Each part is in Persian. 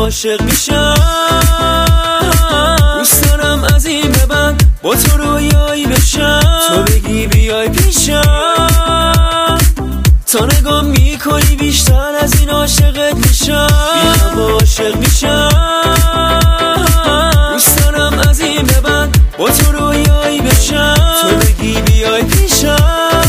عاشق میشم، دوست دارم از این به بعد با تو رویایی بشم، تو بگی بیای پیشم، تا نگاه میکنی بیشتر از این عاشقت میشم، بی هوا عاشق میشم، دوست دارم از این به بعد با تو رویایی بشم، تو بگی بیای پیشم،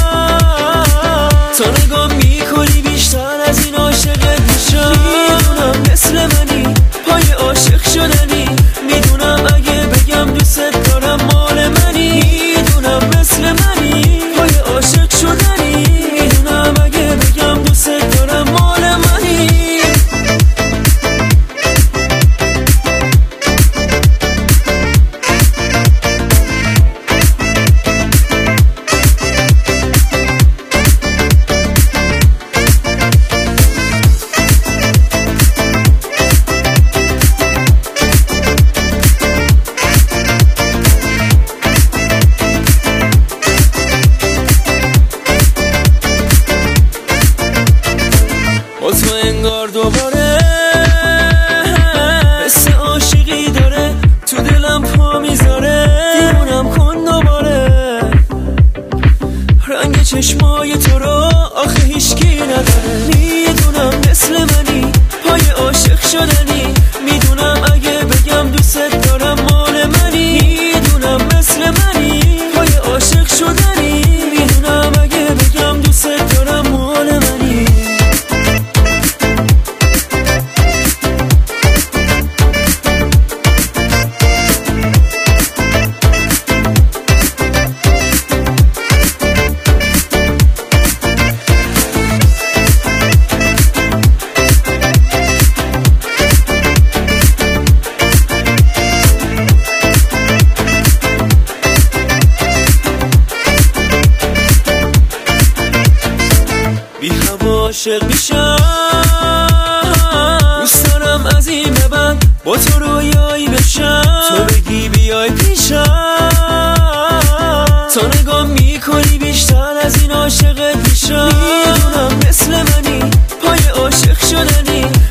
تا نگاه میکنی بیشتر از این عاشقت میشم. میدونم مثل منی پای عاشق شدنی، میدونم اگه بگم دوست دارم مال منی، میدونم مثل منی پای عاشق شدنی، میدونم اگه بگم دوست دارم مال منی. با تو انگار دوباره حس عاشقی داره، تو دلم پا میذاره، دیوونم کن دوباره، رنگ چشمای تو رو آخه هیچکی نداره، میدونم مثل منی پای عاشق شدنی، میدونم اگه بگم دوست دارم مال منی، میدونم مثل منی پای عاشق شدنی، میدونم اگه بگم دوست دارم مال منی. بی هوا عاشق میشم، دوست دارم از این به بعد با تو رویایی بشم، تو بگی بیای پیشم، تا نگاه میکنی بیشتر از این عاشقت میشم، میدونم مثل منی پای عاشق شدنی،